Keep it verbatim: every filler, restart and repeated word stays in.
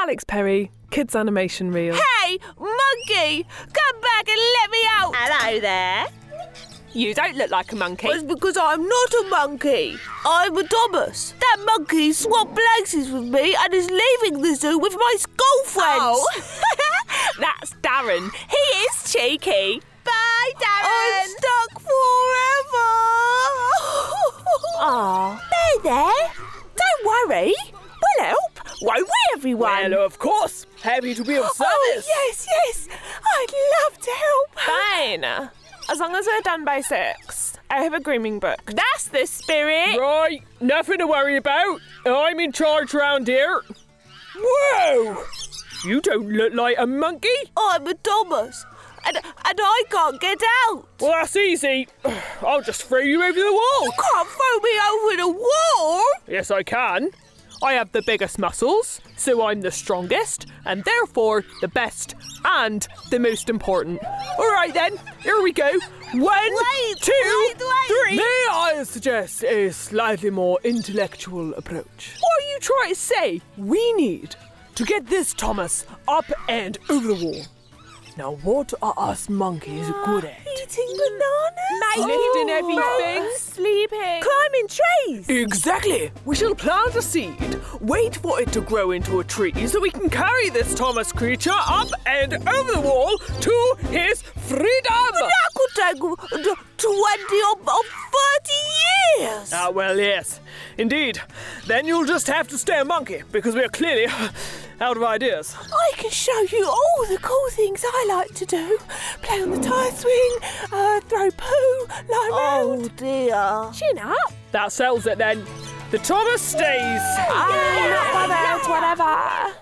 Alex Perry, Kids Animation Reel. Hey, monkey! Come back and let me out! Hello there. You don't look like a monkey. It's because I'm not a monkey. I'm a Thomas. That monkey swapped places with me and is leaving the zoo with my school friends. Oh, that's Darren. He is cheeky. Bye, Darren. I'm stuck forever. Aw, there, there. Don't worry. We'll help, won't we, everyone? Well, of course. Happy to be of service. Oh, yes, yes. I'd love to help. Fine. As long as we're done by six. I have a grooming book. That's the spirit. Right, nothing to worry about. I'm in charge round here. Whoa! You don't look like a monkey. I'm a Thomas. And, and I can't get out. Well, that's easy. I'll just throw you over the wall. You can't throw me over the wall. Yes, I can. I have the biggest muscles, so I'm the strongest, and therefore the best and the most important. All right, then. Here we go. One, Wait, two, wait, wait. three. May I suggest a slightly more intellectual approach? What are you trying to say? We need to get this Thomas up and over the wall. Now, what are us monkeys good at? Eating bananas. Lifting everything. Sleeping. Climbing trees. Exactly. We shall plant a seed, wait for it to grow into a tree so we can carry this Thomas creature up and over the wall to his freedom. That could take uh, twenty or, or thirty years. Ah, well, yes. Indeed. Then you'll just have to stay a monkey because we're clearly out of ideas. I can show you all the cool things I like to do. Play on the tire swing, uh, throw poo, lie around. Oh dear. Chin up. That settles it then. The Thomas stays. Ah, not bothered, whatever.